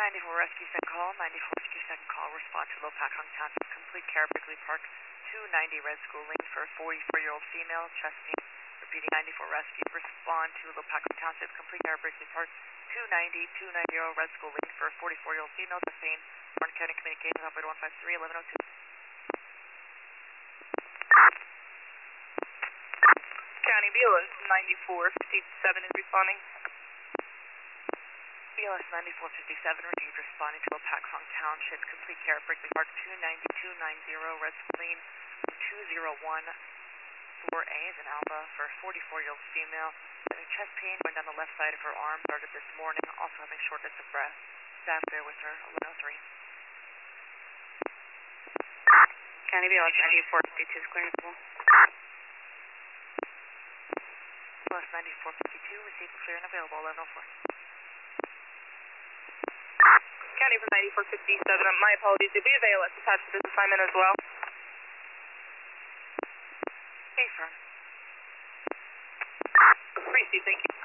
94 rescue second call, 94 rescue second call, respond to Low Pac Hong Township, complete care, Brickley Park, 290 Red School Lane for a 44-year-old female, chest pain, repeating 94 rescue, respond to Low Pac Hong Township, complete care, Brickley Park, 290 Red School Lane for a 44-year-old female, chest pain, Warren County Communications, operator 153, 1102. County BLS 9457 is responding. BLS 9457 received, responding to Low Pac Hong Township, complete care at Brickley Park, 290 Red School Lane, 201 4A is an Alpha for a 44-year-old female, having chest pain going down the left side of her arm, started this morning, also having shortness of breath. Staff there with her, 1103. County BLS 9452 is clearable. BLS 9452 received, clear and available, 1104. County from 9457, my apologies, did we have ALS attached to this assignment as well? Hey, firm. Received, thank you.